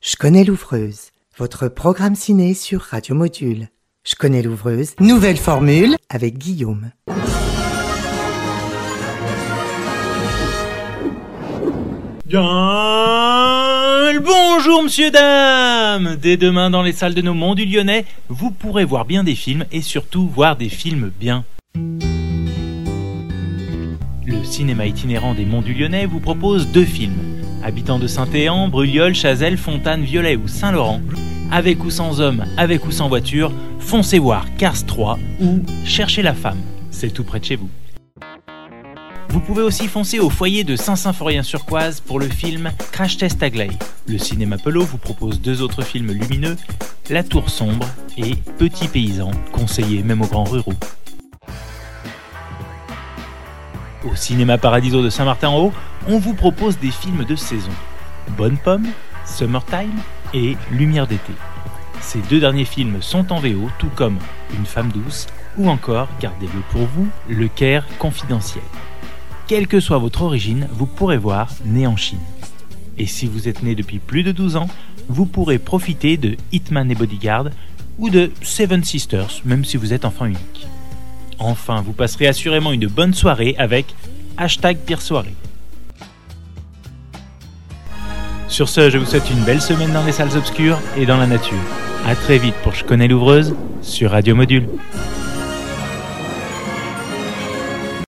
Je connais l'ouvreuse, votre programme ciné sur Radio Module. Je connais l'ouvreuse, nouvelle formule avec Guillaume. Bien le bonjour monsieur dame. Dès demain dans les salles de nos monts du Lyonnais, vous pourrez voir bien des films et surtout voir des films bien. Le cinéma itinérant des monts du Lyonnais vous propose 2 films. Habitants de Saint-Éan, Brulliol, Chazelles, Fontanes, Viollet ou Saint-Laurent, avec ou sans hommes, avec ou sans voiture, foncez voir Cars 3 ou Cherchez la femme, c'est tout près de chez vous. Vous pouvez aussi foncer au foyer de Saint-Symphorien-sur-Coise pour le film Crash Test Aglaé. Le cinéma Pelot vous propose 2 autres films lumineux, La Tour Sombre et Petit Paysan, conseillé même aux grands ruraux. Au cinéma Paradiso de Saint-Martin-en-Haut, on vous propose des films de saison. Bonne Pomme, Summertime et Lumière d'été. Ces 2 derniers films sont en VO, tout comme Une femme douce ou encore, gardez-le pour vous, Le Caire confidentiel. Quelle que soit votre origine, vous pourrez voir Né en Chine. Et si vous êtes né depuis plus de 12 ans, vous pourrez profiter de Hitman et Bodyguard ou de Seven Sisters, même si vous êtes enfant unique. Enfin, vous passerez assurément une bonne soirée avec #pire soirée. Sur ce, je vous souhaite une belle semaine dans les salles obscures et dans la nature. A très vite pour Je connais l'ouvreuse sur Radio Module.